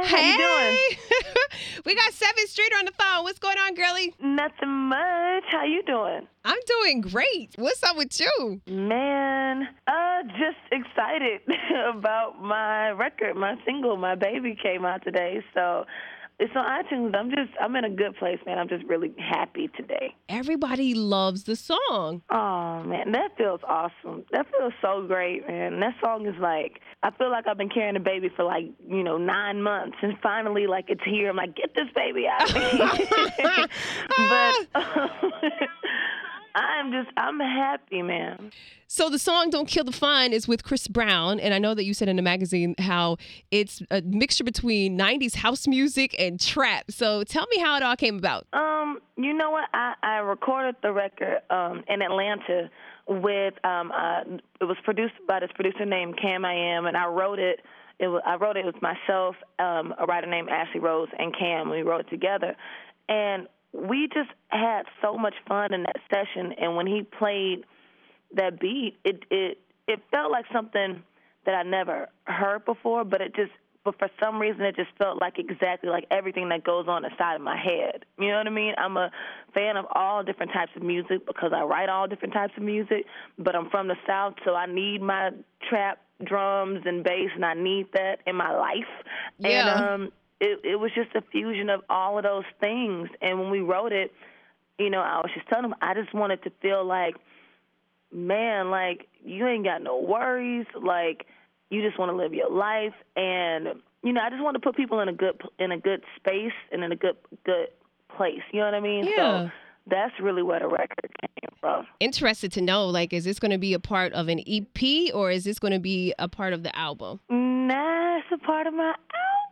How you doing? Hey, we got 7th Streeter on the phone. What's going on, girlie? Nothing much. How you doing? I'm doing great. What's up with you? Man, just excited about my record, my single, My Baby came out today. So it's on iTunes. I'm in a good place, man. I'm just really happy today. Everybody loves the song. Oh, man, that feels awesome. That feels so great, man. That song is like, I feel like I've been carrying a baby for 9 months, and finally, it's here. I'm like, get this baby out of me. But I'm happy, man. So the song Don't Kill the Fun is with Chris Brown, and I know that you said in the magazine how it's a mixture between 90s house music and trap. So tell me how it all came about. You know what? I recorded the record in Atlanta with it was produced by this producer named Cam I Am, and I wrote it. I wrote it with myself, a writer named Ashley Rose, and Cam. We wrote it together, and we just had so much fun in that session. And when he played that beat, it felt like something that I never heard before, but for some reason it just felt like exactly like everything that goes on inside of my head. You know what I mean? I'm a fan of all different types of music because I write all different types of music, but I'm from the South, so I need my trap drums and bass, and I need that in my life. Yeah. And it was just a fusion of all of those things. And when we wrote it, I was just telling him I just wanted to feel like, man, you ain't got no worries, you just want to live your life, and I just want to put people in a good space and in a good place. You know what I mean? Yeah. So that's really where the record came from. Interested to know, is this going to be a part of an EP or is this going to be a part of the album? Nah, it's a part of my album.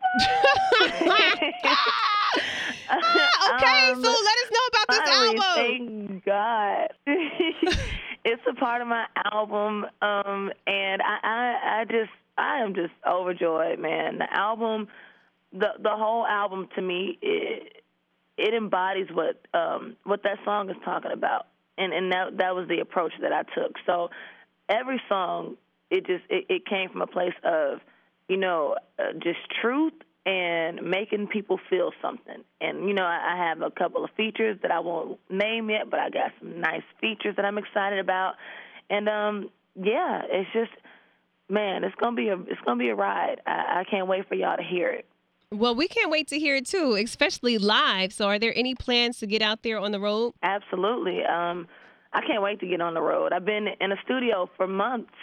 Okay, so let us know about this album. Thank God. It's a part of my album, and I am just overjoyed, man. The album, the whole album to me, it embodies what that song is talking about, and that was the approach that I took. So every song, it came from a place of, just truth and making people feel something. And, I have a couple of features that I won't name yet, but I got some nice features that I'm excited about. And, yeah, it's just, man, it's going to be a ride. I can't wait for y'all to hear it. Well, we can't wait to hear it, too, especially live. So are there any plans to get out there on the road? Absolutely. I can't wait to get on the road. I've been in a studio for months,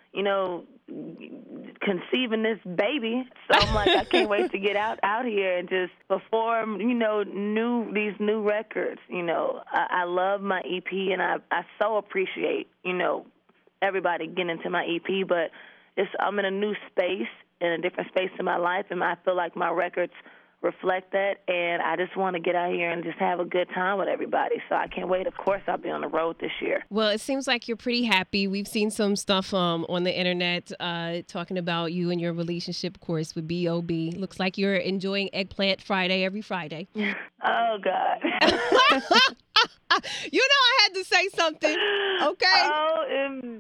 conceiving this baby. So I'm like, I can't wait to get out here and just perform, these new records. I love my EP, and I so appreciate, everybody getting into my EP, but I'm in a new space, in a different space in my life, and I feel like my records reflect that, and I just want to get out here and just have a good time with everybody. So I can't wait. Of course, I'll be on the road this year. Well, it seems like you're pretty happy. We've seen some stuff on the internet talking about you and your relationship, of course, with B.O.B. Looks like you're enjoying Eggplant Friday every Friday. Oh, God. You know I had to say something, okay? OMG.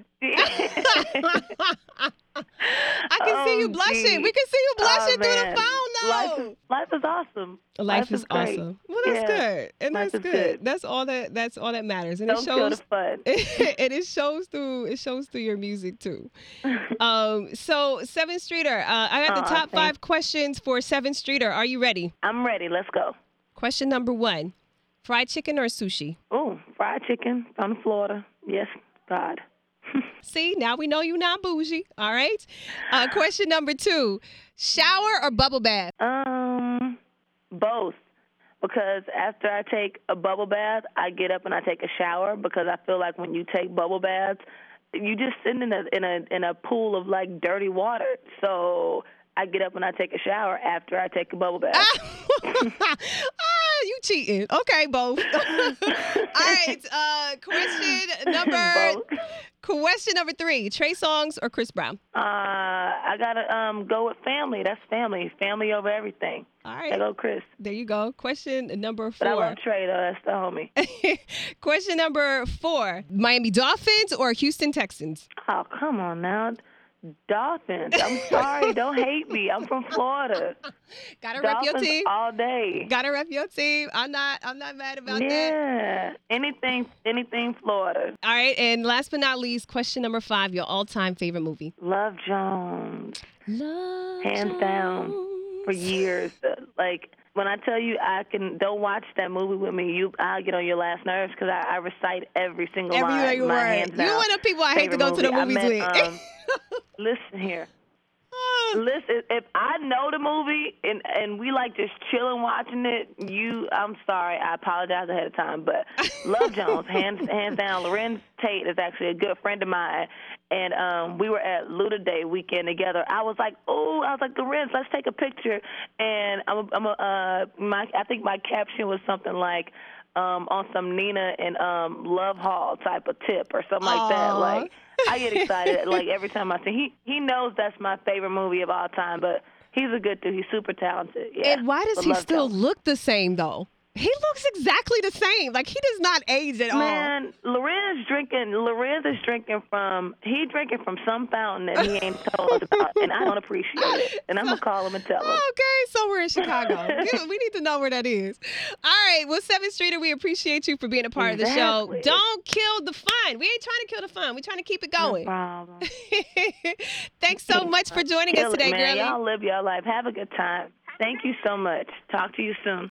I can see you blushing. We can see you blushing through the phone, though. Life is awesome. Life is great. awesome. Well, that's good, and Life that's is good. That's all that matters, and Don't it kill shows. the fun. And it shows through your music too. So 7th Streeter, I got the top 5 questions for 7th Streeter. Are you ready? I'm ready. Let's go. Question number 1: fried chicken or sushi? Oh, fried chicken from Florida. Yes, God. See, now we know you're not bougie. All right. Question number 2: shower or bubble bath? Both. Because after I take a bubble bath, I get up and I take a shower, because I feel like when you take bubble baths, you just sit in a pool of dirty water. So I get up and I take a shower after I take a bubble bath. You cheating. Okay, both. All right. Question number 3: Trey Songz or Chris Brown? I gotta go with family. That's family. Family over everything. All right. I go Chris. There you go. Question number 4. But I love Trey, though. That's the homie. Question number 4: Miami Dolphins or Houston Texans? Oh, come on now. Dolphins. I'm sorry. Don't hate me. I'm from Florida. Gotta rep your Dolphins team. all day. Gotta rep your team. I'm not mad about that. Yeah. Anything Florida. All right, and last but not least, question number 5, your all-time favorite movie. Love Jones. Love Hands down. For Jones. years. Like, when I tell you don't watch that movie with me, I'll get on your last nerves because I recite every single Every line. single My word. hands You're down. one of the people I hate to go to the movies with. Listen here. Listen, if I know the movie and we like just chilling watching it, I'm sorry, I apologize ahead of time, but Love Jones, hands down. Lorenz Tate is actually a good friend of mine, and we were at Luda Day weekend together. I was like, Lorenz, let's take a picture, and I think my caption was something like, on some Nina and Love Hall type of tip or something like that. Like, I get excited like every time I see. He knows that's my favorite movie of all time, but he's a good dude. He's super talented. Yeah. And why does he still look the same though? He looks exactly the same. Like, he does not age at all. Man, Lorenz is drinking from some fountain that he ain't told us about, and I don't appreciate it. And I'm going to call him and tell him. Okay, somewhere in Chicago. We need to know where that is. All right, well, 7th Streeter, we appreciate you for being a part of the show. Don't kill the fun. We ain't trying to kill the fun. We're trying to keep it going. No problem. Thanks so much for joining us today, man. girlie. Y'all live your life. Have a good time. Thank you so much. Talk to you soon.